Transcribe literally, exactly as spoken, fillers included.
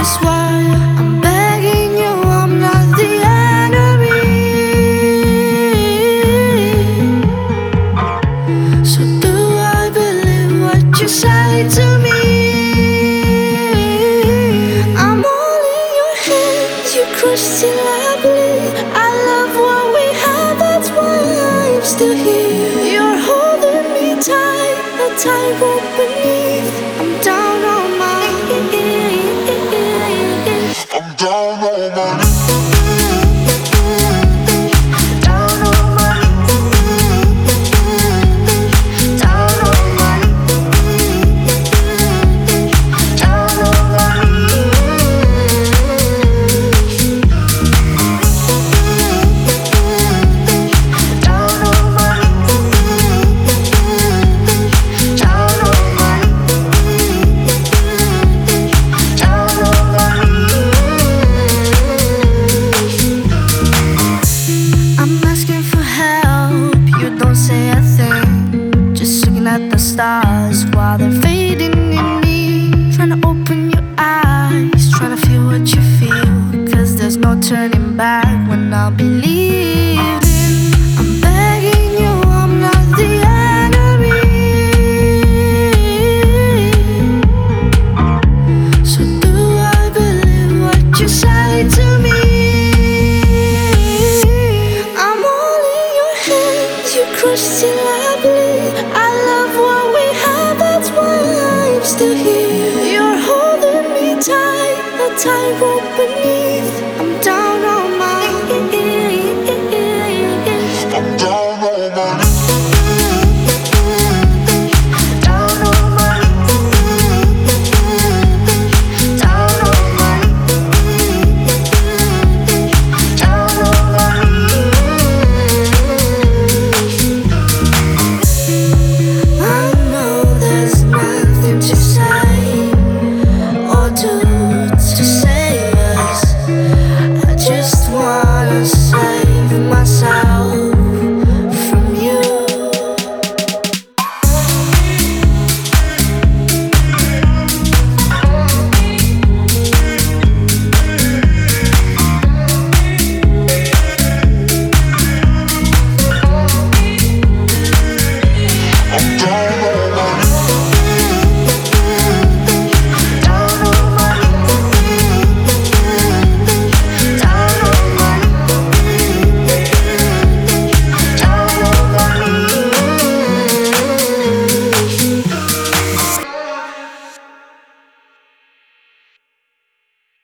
is why I'm begging you, I'm not the enemy. So do I believe what you say to me? I'm all in your hands, you crush till I bleed. I love what we have, that's why I'm still here. You're holding me tight, a tightrope beneath. I'm down on my I'm down on my Down on my Down on my Down on my Down on my Down on my Down on my I'm asking for help, you don't say a thing. Just looking at the stars while they're fading in me. Trying to open your eyes, trying to feel what you feel. Cause there's no turning back when I'll be leaving. I'm begging you, I'm not the enemy. So do I believe what you say to me? I'm all in your hands, you crush till I bleed. I love what we have, that's why I'm still here. You're holding me tight, a tightrope beneath.